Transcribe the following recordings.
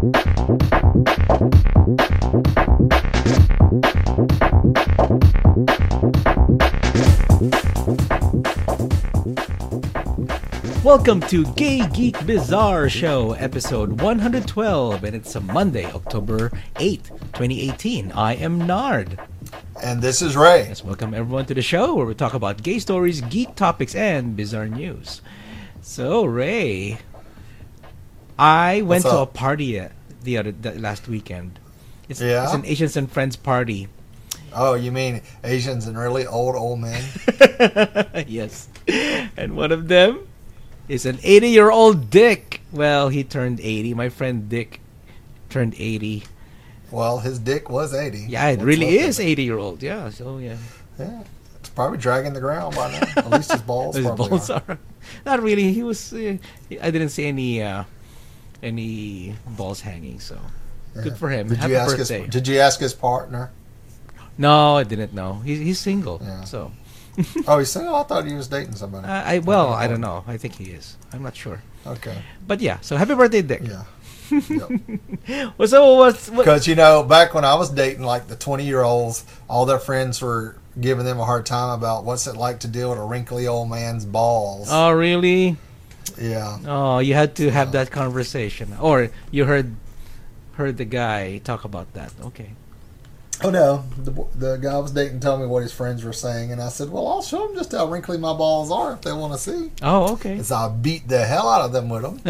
Welcome to Gay Geek Bizarre Show, episode 112, and it's a Monday, October 8th, 2018. I am Nard. And this is Ray. Let's welcome everyone to the show where we talk about gay stories, geek topics, and bizarre news. So, Ray, I went to a party last weekend. It's an Asians and Friends party. Oh, you mean Asians and really old men? Yes. And one of them is an 80-year-old Dick. Well, he turned 80. My friend Dick turned 80. Well, his dick was 80. Yeah, it really is 80-year-old. Yeah, so yeah. Yeah, it's probably dragging the ground by now. At least his balls are. Not really. He was. I didn't see any balls hanging. So good for him. Happy birthday. Did you ask his partner? No, I didn't know. He's single. Yeah. So. Oh, he's single? I thought he was dating somebody. I don't know. I think he is. I'm not sure. Okay. But yeah, so happy birthday, Dick. Yeah. Yep. Because back when I was dating, like the 20-year-olds, all their friends were giving them a hard time about what's it like to deal with a wrinkly old man's balls. Oh, really? Yeah. Oh, you had to have that conversation, or you heard the guy talk about that. Okay. Oh no, the guy I was dating told me what his friends were saying, and I said, well, I'll show them just how wrinkly my balls are if they want to see. Oh, okay. So I beat the hell out of them with them.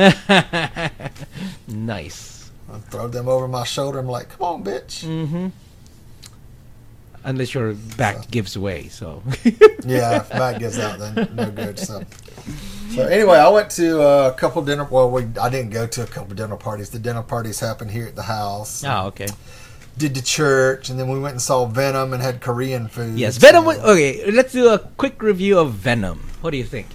Nice. I throw them over my shoulder. I'm like, come on, bitch. Mm-hmm. Unless your back gives way, so. Yeah, if back gives out, then no good. So anyway, I went to a couple dinner. Well, I didn't go to a couple dinner parties. The dinner parties happened here at the house. Oh, okay. Did the church, and then we went and saw Venom and had Korean food. Yes, Venom. Okay, let's do a quick review of Venom. What do you think?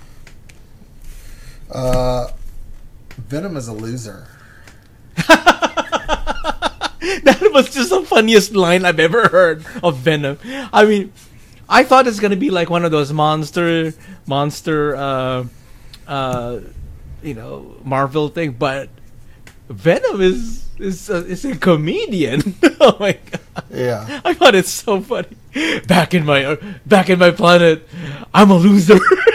Venom is a loser. That was just the funniest line I've ever heard of Venom. I mean, I thought it's gonna be like one of those monster, Marvel thing, but Venom is a comedian. Oh my god! Yeah, I thought it's so funny. Back in my planet, I'm a loser.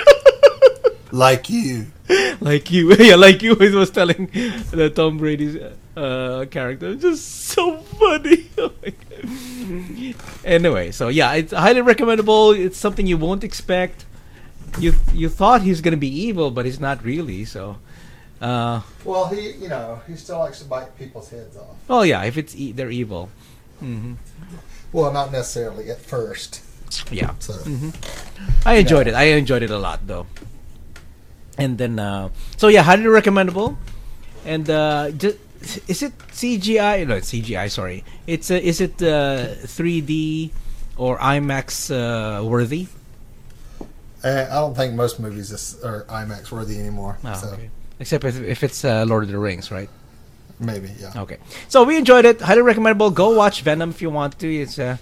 Like you. Yeah, like you. He was telling the Tom Brady's character. Just so funny. Oh my god. Anyway, so yeah, it's highly recommendable. It's something you won't expect. You thought he's gonna be evil, but he's not really. So. Well, he still likes to bite people's heads off. Oh yeah, if they're evil. Mm-hmm. Well, not necessarily at first. Yeah. So, I enjoyed it. I enjoyed it a lot, though. And then, so yeah, highly recommendable. And is it CGI? No, it's CGI. Sorry. Is it 3D or IMAX worthy? I don't think most movies are IMAX worthy anymore. Oh, so. Okay. Except if it's Lord of the Rings, right? Maybe, yeah. Okay. So we enjoyed it. Highly recommendable. Go watch Venom if you want to. It's the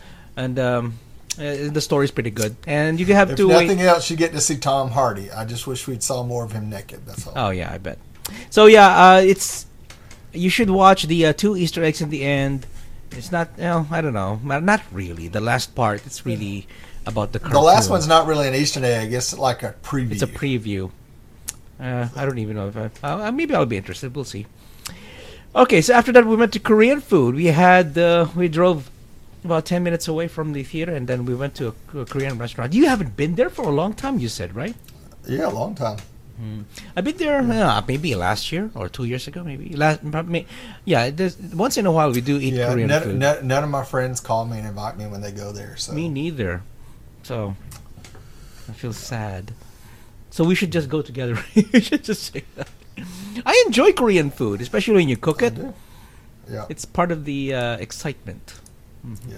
story's pretty good. And you can have to nothing else, you get to see Tom Hardy. I just wish we'd saw more of him naked. That's all. Oh yeah, I bet. So yeah, you should watch the 2 Easter eggs in the end. It's not, I don't know, not really. The last part, it's really about the cartoon. The last one's not really an Easter egg. It's like a preview. It's a preview. I don't even know if maybe I'll be interested. We'll see. Okay, so after that we went to Korean food. We drove about 10 minutes away from the theater, and then we went to a Korean restaurant. You haven't been there for a long time, you said, right? Yeah, a long time. I've been there maybe last year or 2 years ago, maybe. Once in a while we do eat Korean food. None of my friends call me and invite me when they go there. So. Me neither. So I feel sad. So we should just go together. We should just say that. I enjoy Korean food, especially when you cook it. Yeah. It's part of the excitement. Mm-hmm.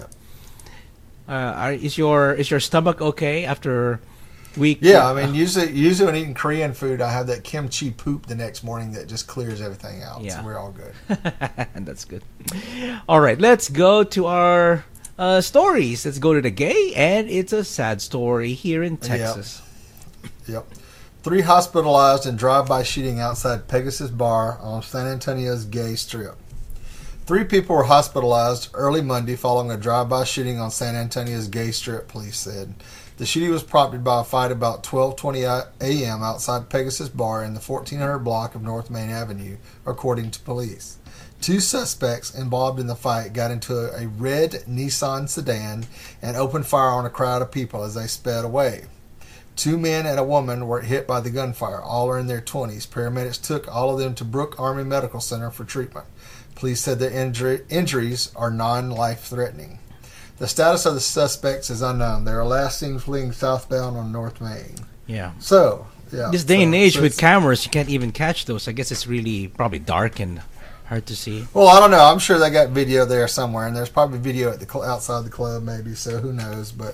Yeah. Is your stomach okay after week? Yeah, I mean, usually when eating Korean food, I have that kimchi poop the next morning that just clears everything out. Yeah. So we're all good. That's good. All right, let's go to our stories. Let's go to the gay, and it's a sad story here in Texas. Yep. 3 hospitalized in drive-by shooting outside Pegasus Bar on San Antonio's Gay Strip. 3 people were hospitalized early Monday following a drive-by shooting on San Antonio's Gay Strip, police said. The shooting was prompted by a fight about 12:20 a.m. outside Pegasus Bar in the 1400 block of North Main Avenue, according to police. 2 suspects involved in the fight got into a red Nissan sedan and opened fire on a crowd of people as they sped away. 2 men and a woman were hit by the gunfire. All are in their 20s. Paramedics took all of them to Brooke Army Medical Center for treatment. Police said their injuries are non-life-threatening. The status of the suspects is unknown. They are last seen fleeing southbound on North Main. Yeah. So, yeah. This day and age with cameras, you can't even catch those. I guess it's really probably dark and hard to see. Well, I don't know. I'm sure they got video there somewhere, and there's probably video at the outside the club, maybe. So who knows? But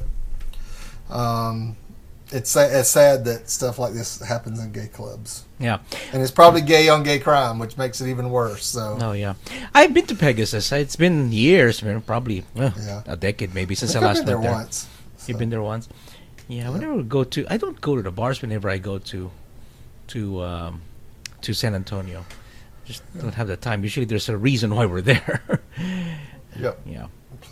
it's sad that stuff like this happens in gay clubs. Yeah, and it's probably gay on gay crime, which makes it even worse. So. Oh yeah, I've been to Pegasus. It's been years, probably a decade maybe since I last went there. Once. So. You've been there once. Yeah, whenever we go to, I don't go to the bars whenever I go to San Antonio. Just don't have the time. Usually there's a reason why we're there. Yep. Yeah.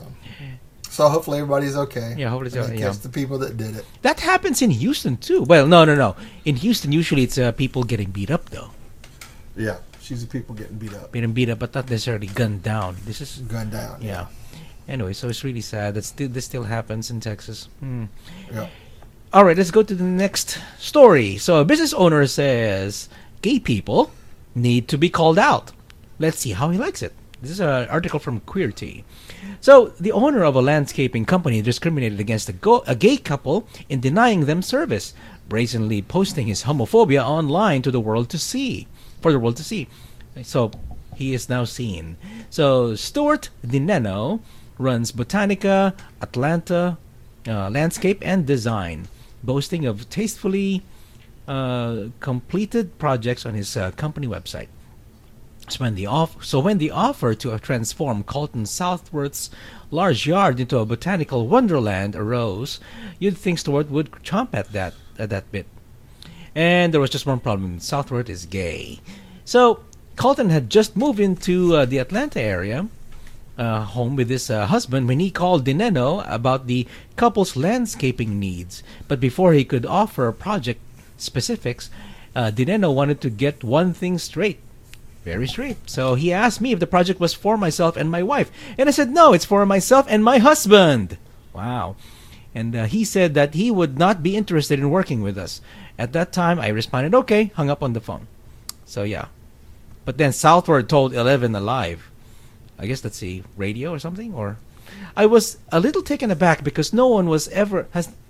So hopefully everybody's okay. Yeah, hopefully it's okay. Catch the people that did it. That happens in Houston too. Well, no. In Houston, usually it's people getting beat up though. Yeah, she's the people getting beat up. Getting beat up, but not necessarily gunned down. This is gunned down. Yeah. Anyway, so it's really sad that this still happens in Texas. Yeah. All right, let's go to the next story. So a business owner says gay people need to be called out. Let's see how he likes it. This is an article from Queerty. So the owner of a landscaping company discriminated against a gay couple in denying them service, brazenly posting his homophobia online to the world to see. For the world to see. So he is now seen. So Stuart Dineno runs Botanica Atlanta Landscape and Design, boasting of tastefully completed projects on his company website. So when the offer to transform Colton Southworth's large yard into a botanical wonderland arose, you'd think Stuart would chomp at that bit. And there was just one problem: Southworth is gay. So Colton had just moved into the Atlanta area, home with his husband, when he called Dineno about the couple's landscaping needs. But before he could offer project specifics, Dineno wanted to get one thing straight. Very straight. So he asked me if the project was for myself and my wife. And I said, no, it's for myself and my husband. Wow. And he said that he would not be interested in working with us. At that time, I responded, okay, hung up on the phone. So yeah. But then Southward told 11 Alive. I guess that's a radio or something. Or I was a little taken aback because no one has ever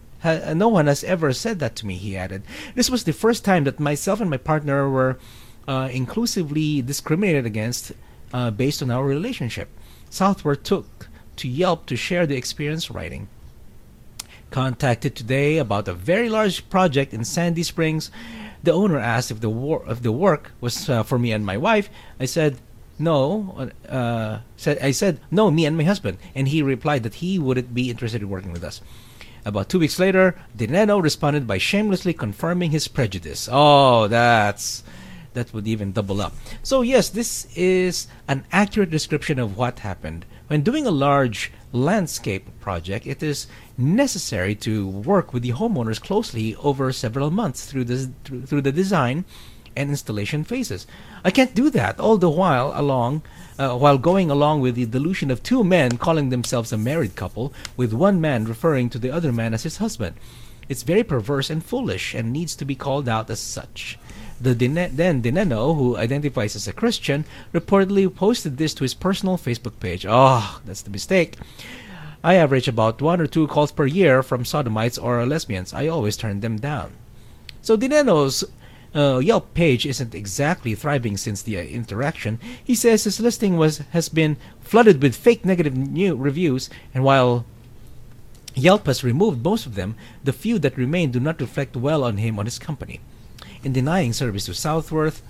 said that to me, he added. This was the first time that myself and my partner were inclusively discriminated against based on our relationship. Southward took to Yelp to share the experience, writing, contacted today about a very large project in Sandy Springs. The owner asked if the work was for me and my wife. I said no. I said no, me and my husband, and he replied that he wouldn't be interested in working with us. About 2 weeks later, Dineno responded by shamelessly confirming his prejudice. Oh, that would even double up. So yes, this is an accurate description of what happened. When doing a large landscape project, it is necessary to work with the homeowners closely over several months through the design and installation phases. I can't do that all the while going along with the delusion of 2 men calling themselves a married couple, with one man referring to the other man as his husband. It's very perverse and foolish and needs to be called out as such. Then Dineno, who identifies as a Christian, reportedly posted this to his personal Facebook page. Oh, that's the mistake. I average about 1 or 2 calls per year from sodomites or lesbians. I always turn them down. So Dineno's Yelp page isn't exactly thriving since the interaction. He says his listing has been flooded with fake negative reviews, and while Yelp has removed most of them, the few that remain do not reflect well on him or his company. In denying service to Southworth,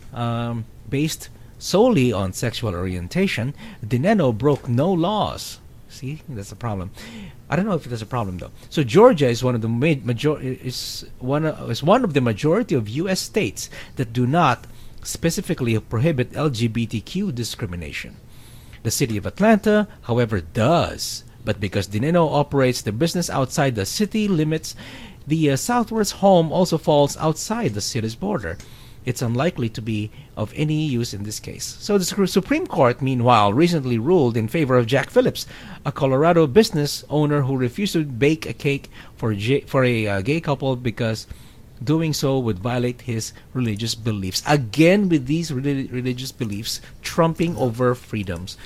based solely on sexual orientation, Dineno broke no laws. See, that's a problem. I don't know if that's a problem though. So Georgia is one of the majority of U.S. states that do not specifically prohibit LGBTQ discrimination. The city of Atlanta, however, does. But because Dineno operates the business outside the city limits, the Southworth's home also falls outside the city's border. It's unlikely to be of any use in this case. So the Supreme Court, meanwhile, recently ruled in favor of Jack Phillips, a Colorado business owner who refused to bake a cake for a gay couple because doing so would violate his religious beliefs. Again, with these religious beliefs trumping over freedoms.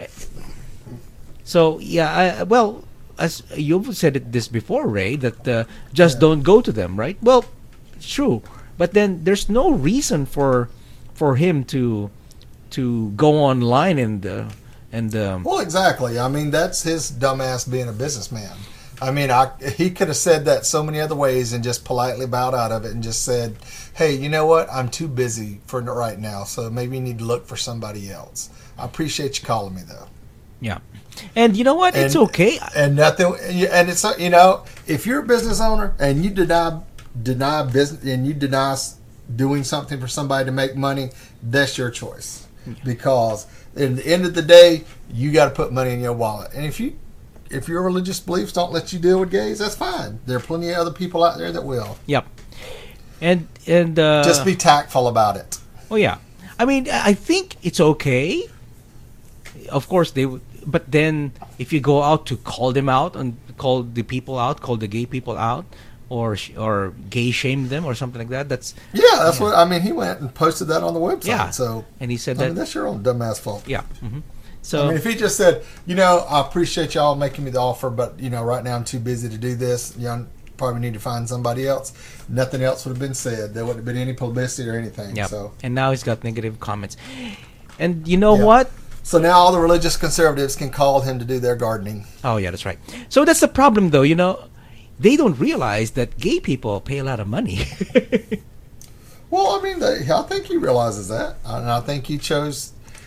So, yeah, well, as you've said this before, Ray, that just don't go to them, right? Well, it's true. But then there's no reason for him to go online and Well, exactly. I mean, that's his dumbass being a businessman. I mean, he could have said that so many other ways and just politely bowed out of it and just said, "Hey, you know what? I'm too busy for right now, so maybe you need to look for somebody else. I appreciate you calling me, though." Yeah. And you know what? It's okay. And nothing. And it's, you know, if you're a business owner and you deny business and you deny doing something for somebody to make money, that's your choice. Yeah. Because at the end of the day, you got to put money in your wallet. And if your religious beliefs don't let you deal with gays, that's fine. There are plenty of other people out there that will. Yep. And just be tactful about it. Oh yeah. I mean, I think it's okay. Of course they would. But then, if you go out to call them out and call the people out, call the gay people out, or gay shame them or something like that, that's what I mean. He went and posted that on the website. Yeah. So and he said that's your own dumbass fault. Yeah. Mm-hmm. So I mean, if he just said, you know, I appreciate y'all making me the offer, but you know, right now I'm too busy to do this. You know, probably need to find somebody else. Nothing else would have been said. There wouldn't have been any publicity or anything. Yeah. So and now he's got negative comments. And you know what? So now all the religious conservatives can call him to do their gardening. Oh, yeah, that's right. So that's the problem, though. You know, they don't realize that gay people pay a lot of money. Well, I mean, I think he realizes that. And I think he chose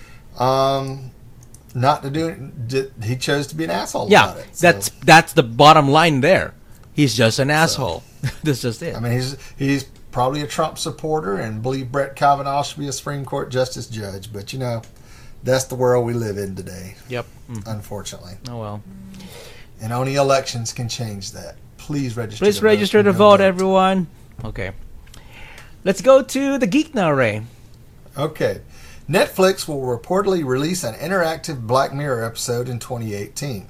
not to do it. He chose to be an asshole about it. So. That's the bottom line there. He's just an asshole. That's just it. I mean, he's probably a Trump supporter and believe Brett Kavanaugh should be a Supreme Court justice judge. But, you know, that's the world we live in today. Yep. Unfortunately. Oh, well. And only elections can change that. Please register. Please register to vote, everyone. Okay. Let's go to the geek now, Ray. Okay. Netflix will reportedly release an interactive Black Mirror episode in 2018.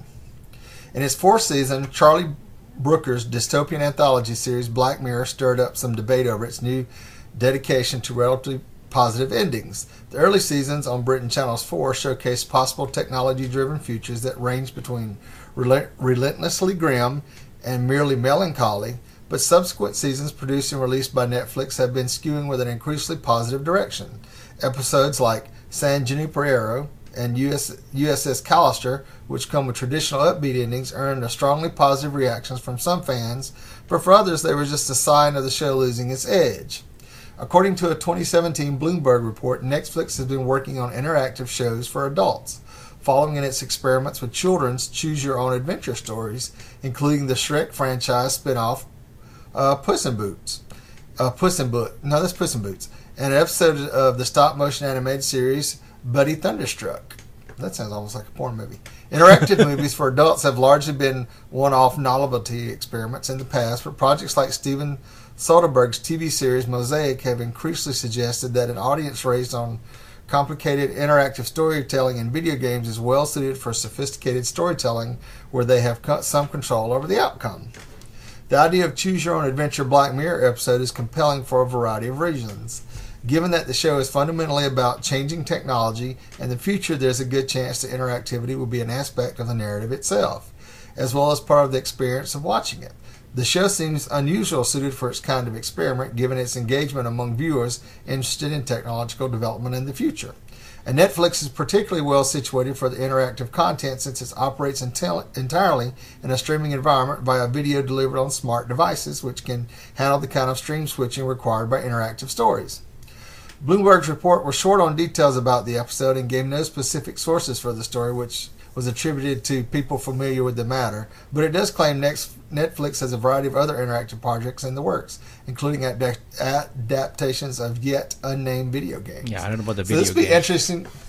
In its fourth season, Charlie Brooker's dystopian anthology series Black Mirror stirred up some debate over its new dedication to relatively positive endings. The early seasons on Britain Channel's 4 showcased possible technology-driven futures that range between relentlessly grim and merely melancholy, but subsequent seasons produced and released by Netflix have been skewing with an increasingly positive direction. Episodes like San Junipero and USS Callister, which come with traditional upbeat endings, earned a strongly positive reactions from some fans, but for others they were just a sign of the show losing its edge. According to a 2017 Bloomberg report, Netflix has been working on interactive shows for adults, following in its experiments with children's choose-your-own-adventure stories, including the Shrek franchise spin-off Puss in Boots. Puss in Boots. And an episode of the stop-motion animated series Buddy Thunderstruck. That sounds almost like a porn movie. Interactive movies for adults have largely been one-off novelty experiments in the past, but projects like Steven Soderbergh's TV series Mosaic have increasingly suggested that an audience raised on complicated interactive storytelling in video games is well suited for sophisticated storytelling where they have some control over the outcome. The idea of Choose Your Own Adventure Black Mirror episode is compelling for a variety of reasons. Given that the show is fundamentally about changing technology, in the future there's a good chance that interactivity will be an aspect of the narrative itself, as well as part of the experience of watching it. The show seems unusual suited for its kind of experiment, given its engagement among viewers interested in technological development in the future. And Netflix is particularly well situated for the interactive content since it operates entirely in a streaming environment via video delivered on smart devices, which can handle the kind of stream switching required by interactive stories. Bloomberg's report was short on details about the episode and gave no specific sources for the story, which was attributed to people familiar with the matter, but it does claim Netflix has a variety of other interactive projects in the works, including adaptations of yet unnamed video games. Yeah, I don't know about the video games. So this will be interesting.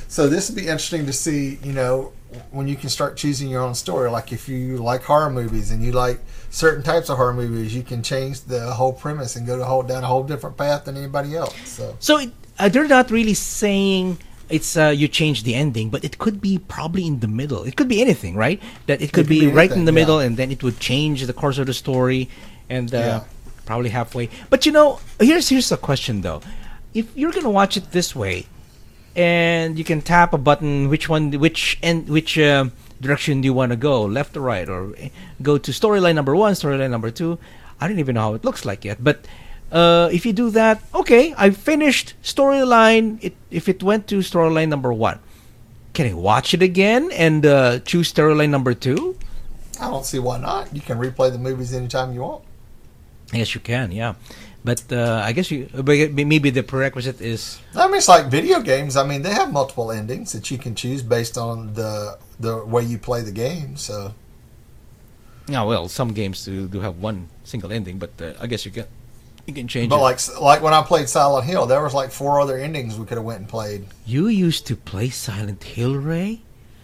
So this would be interesting to see, when you can start choosing your own story. Like if you like horror movies and you like certain types of horror movies, you can change the whole premise and go down a whole different path than anybody else. So they're not really saying it's you change the ending, but it could be probably in the middle. It could be anything, right? That it could be right in the middle, and then it would change the course of the story, and probably halfway. But here's a question though: if you're gonna watch it this way, and you can tap a button, which direction do you want to go, left or right, or go to storyline number 1, storyline number 2? I don't even know how it looks like yet, but if you do that, okay, I finished storyline. If it went to storyline number 1, can I watch it again and choose storyline number 2? I don't see why not. You can replay the movies anytime you want. Yes, you can. Yeah, but I guess maybe the prerequisite is. I mean, it's like video games. I mean, they have multiple endings that you can choose based on the way you play the game. So. Yeah, well, some games do have one single ending, but I guess you can change but it. But like when I played Silent Hill, there was like 4 other endings we could have went and played. You used to play Silent Hill, Ray?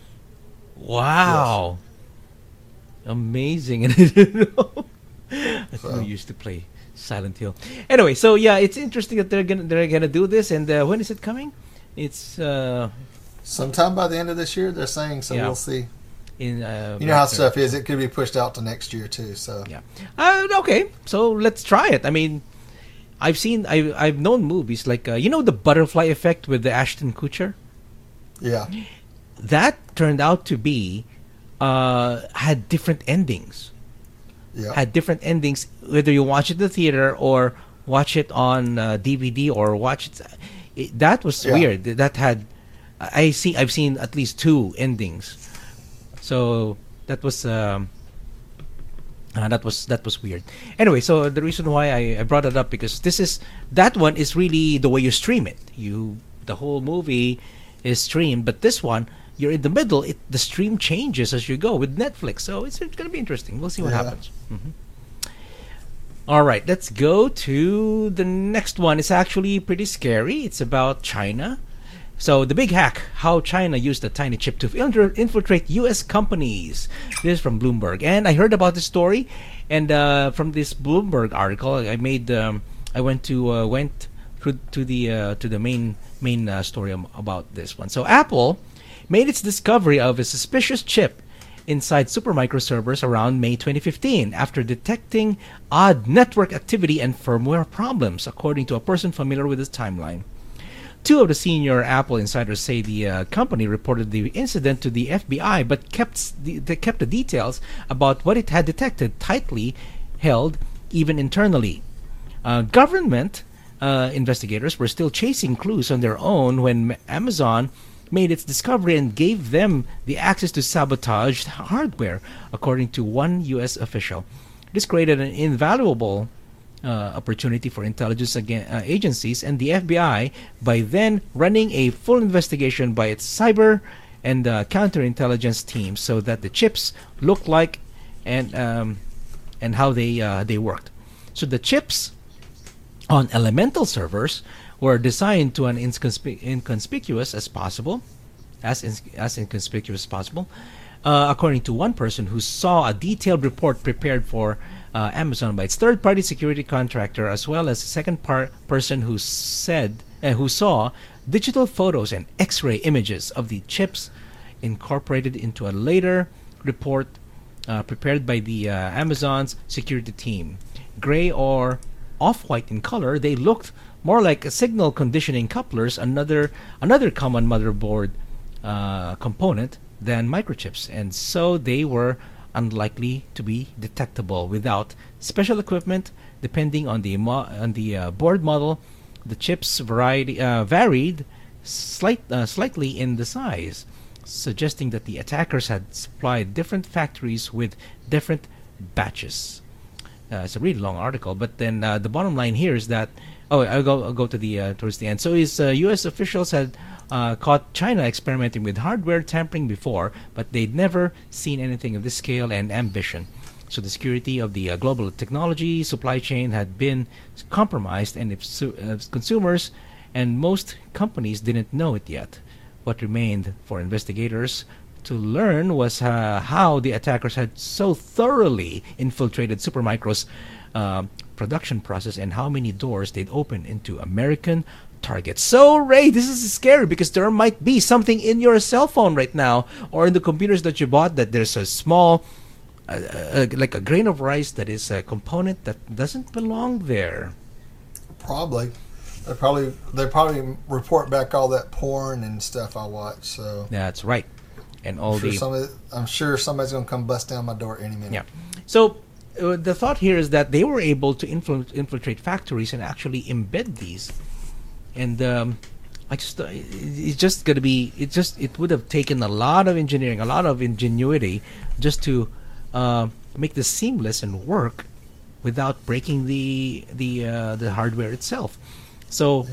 Wow. Yes. Amazing. I didn't know. I thought you used to play Silent Hill. Anyway, so yeah, it's interesting that they're gonna do this, and when is it coming? It's sometime by the end of this year, they're saying, so we'll see. You know how stuff is; it could be pushed out to next year too. So yeah, okay. So let's try it. I mean, I've known movies like the Butterfly Effect with the Ashton Kutcher. Yeah, that turned out to be had different endings. Yeah, had different endings whether you watch it in the theater or watch it on DVD or watch it. That was weird. That had I've seen at least 2 endings. So that was weird. Anyway, so the reason why I brought it up because that one is really the way you stream it. The whole movie is streamed, but this one you're in the middle. The stream changes as you go with Netflix. So it's going to be interesting. We'll see what happens. Mm-hmm. All right, let's go to the next one. It's actually pretty scary. It's about China. So, the big hack, how China used a tiny chip to infiltrate U.S. companies. This is from Bloomberg. And I heard about this story, and from this Bloomberg article, I went to the main story about this one. So, Apple made its discovery of a suspicious chip inside Supermicro servers around May 2015 after detecting odd network activity and firmware problems, according to a person familiar with this timeline. 2 of the senior Apple insiders say the company reported the incident to the FBI, but kept the details about what it had detected tightly held, even internally. Government investigators were still chasing clues on their own when Amazon made its discovery and gave them the access to sabotaged hardware, according to one U.S. official. This created an invaluable opportunity for intelligence agencies and the FBI by then running a full investigation by its cyber and counterintelligence teams so that the chips looked like and how they worked. So the chips on Elemental servers were designed to an inconspicuous as possible, according to one person who saw a detailed report prepared for Amazon by its third-party security contractor, as well as a second person who saw digital photos and X-ray images of the chips incorporated into a later report prepared by the Amazon's security team. Gray or off-white in color, they looked more like signal conditioning couplers, another common motherboard component than microchips, and so they were unlikely to be detectable without special equipment. Depending on the board model, the chips varied slightly in the size, suggesting that the attackers had supplied different factories with different batches. It's a really long article, but then the bottom line here is that I'll go to the towards the end. So U.S. officials had caught China experimenting with hardware tampering before, but they'd never seen anything of this scale and ambition. So the security of the global technology supply chain had been compromised, and if consumers and most companies didn't know it yet. What remained for investigators to learn was how the attackers had so thoroughly infiltrated Supermicro's production process and how many doors they'd opened into American targets. So, Ray, this is scary because there might be something in your cell phone right now or in the computers that you bought that there's a small, like a grain of rice that is a component that doesn't belong there. Probably. They probably report back all that porn and stuff I watch. So that's right, and all I'm sure somebody's going to come bust down my door any minute. Yeah. So the thought here is that they were able to infiltrate factories and actually embed these, and it's just going to be it would have taken a lot of engineering, a lot of ingenuity, just to make this seamless and work without breaking the hardware itself. So,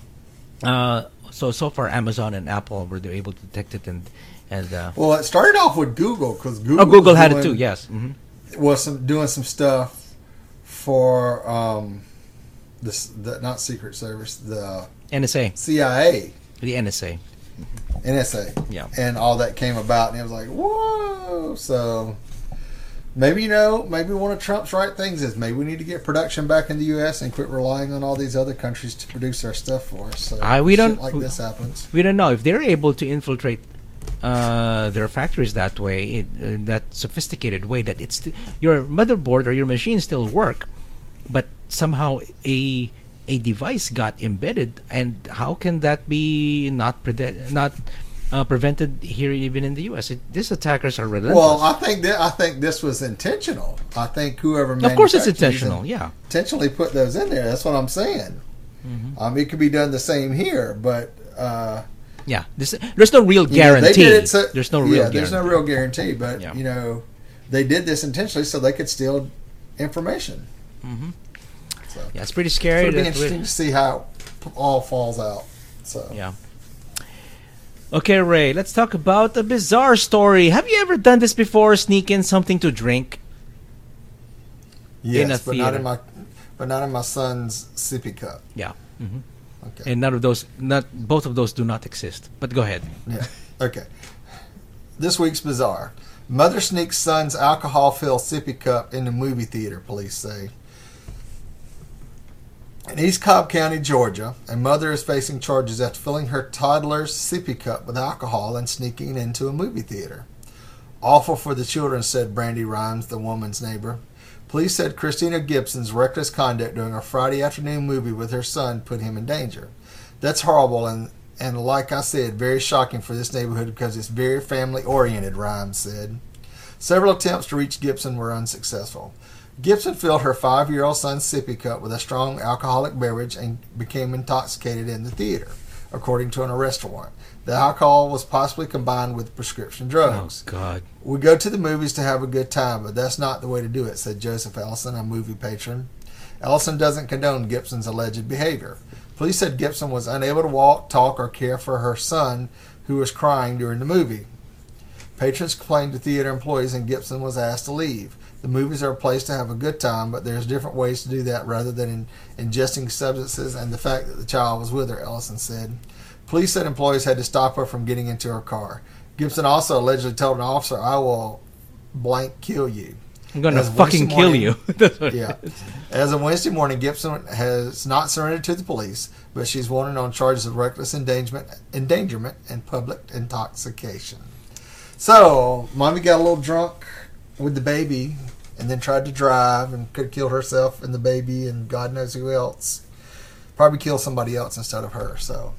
so far, Amazon and Apple were able to detect it, and well, it started off with Google because Google had it too. Yes, was doing some stuff for the not Secret Service, the NSA, CIA, the NSA, yeah, and all that came about, and it was like, whoa, so. Maybe one of Trump's right things is maybe we need to get production back in the U.S. and quit relying on all these other countries to produce our stuff for us. So this happens. We don't know if they're able to infiltrate their factories that way, in that sophisticated way that your motherboard or your machine still work, but somehow a device got embedded, and how can that be not prevented here, even in the U.S.? These attackers are relentless. Well, I think this was intentional. I think whoever of course it's intentional. Yeah, intentionally put those in there. That's what I'm saying. It could be done the same here, but yeah, there's no real guarantee. There's no real guarantee. But they did this intentionally so they could steal information. So, yeah, it's pretty scary. So it'll be interesting to see how it all falls out. So yeah. Okay, Ray, let's talk about a bizarre story. Have you ever done this before? Sneak in something to drink? Yes, in a theater? but not in my son's sippy cup. Yeah. Okay. And both of those do not exist. But go ahead. Yeah. Okay. This week's bizarre. Mother sneaks son's alcohol-filled sippy cup in the movie theater, police say. In East Cobb County, Georgia, a mother is facing charges after filling her toddler's sippy cup with alcohol and sneaking into a movie theater. Awful for the children, said Brandy Rhymes, the woman's neighbor. Police said Christina Gibson's reckless conduct during a Friday afternoon movie with her son put him in danger. That's horrible and like I said, very shocking for this neighborhood because it's very family-oriented, Rhymes said. Several attempts to reach Gibson were unsuccessful. Gibson filled her 5-year-old son's sippy cup with a strong alcoholic beverage and became intoxicated in the theater, according to an arrest warrant. The alcohol was possibly combined with prescription drugs. Oh, God. We go to the movies to have a good time, but that's not the way to do it, said Joseph Ellison, a movie patron. Ellison doesn't condone Gibson's alleged behavior. Police said Gibson was unable to walk, talk, or care for her son, who was crying during the movie. Patrons complained to theater employees, and Gibson was asked to leave. The movies are a place to have a good time, but there's different ways to do that rather than ingesting substances and the fact that the child was with her, Ellison said. Police said employees had to stop her from getting into her car. Gibson also allegedly told an officer, I will blank kill you. I'm going to fucking kill you. Yeah. As of Wednesday morning, Gibson has not surrendered to the police, but she's wanted on charges of reckless endangerment and public intoxication. So, mommy got a little drunk with the baby and then tried to drive and could have killed herself and the baby and God knows who else. Probably killed somebody else instead of her. So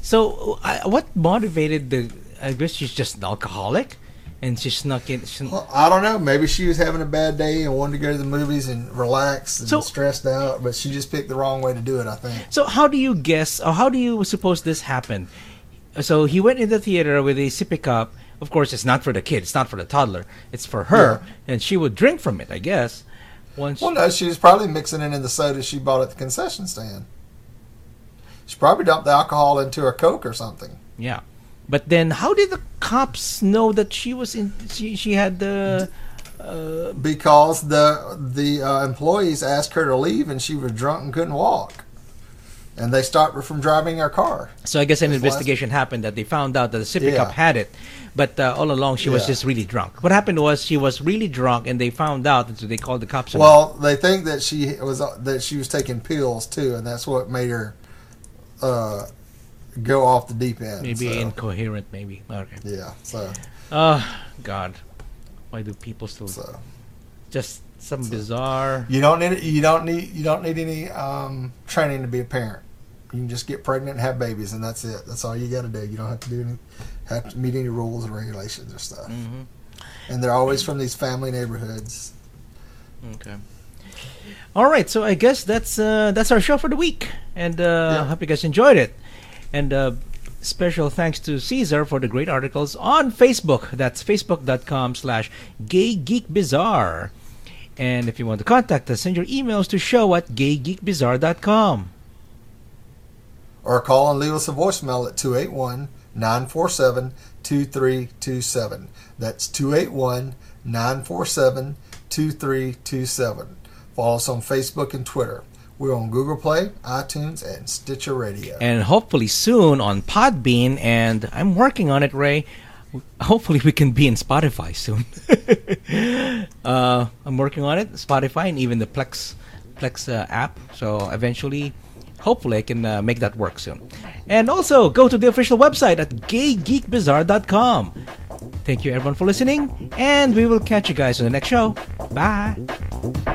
what motivated I guess she's just an alcoholic and she snuck in. Well, I don't know. Maybe she was having a bad day and wanted to go to the movies and relax and stressed out, but she just picked the wrong way to do it, I think. So how do you guess, or how do you suppose this happened? So he went in the theater with a sippy cup. Of course, it's not for the kid. It's not for the toddler. It's for her. Yeah. And she would drink from it, I guess. No, she was probably mixing it in the soda she bought at the concession stand. She probably dumped the alcohol into her Coke or something. Yeah. But then how did the cops know that she was in... She had the... Because the employees asked her to leave and she was drunk and couldn't walk. And they stopped her from driving our car. So I guess an That's investigation happened that they found out that the sippy Yeah. cup had it, but all along she was Yeah. just really drunk. What happened was she was really drunk, and they found out, and so they called the cops. Well, they think that she was taking pills too, and that's what made her go off the deep end. Maybe so, incoherent, maybe. Okay. yeah. So Oh God, why do people still so just some bizarre? you don't need any training to be a parent. You can just get pregnant and have babies, and that's it. That's all you got to do. You don't have to have to meet any rules or regulations or stuff. Mhm. And they're always from these family neighborhoods. Okay. All right, so I guess that's our show for the week, and I hope you guys enjoyed it. And special thanks to Caesar for the great articles on Facebook. That's facebook.com/gaygeekbizarre. And if you want to contact us, send your emails to show@gaygeekbizarre.com. Or call and leave us a voicemail at 281-947-2327. That's 281-947-2327. Follow us on Facebook and Twitter. We're on Google Play, iTunes, and Stitcher Radio. And hopefully soon on Podbean, and I'm working on it, Ray. Hopefully we can be in Spotify soon. I'm working on it, Spotify, and even the Plex app. So eventually, hopefully I can make that work soon. And also, go to the official website at gaygeekbizarre.com. Thank you everyone for listening, and we will catch you guys on the next show. Bye!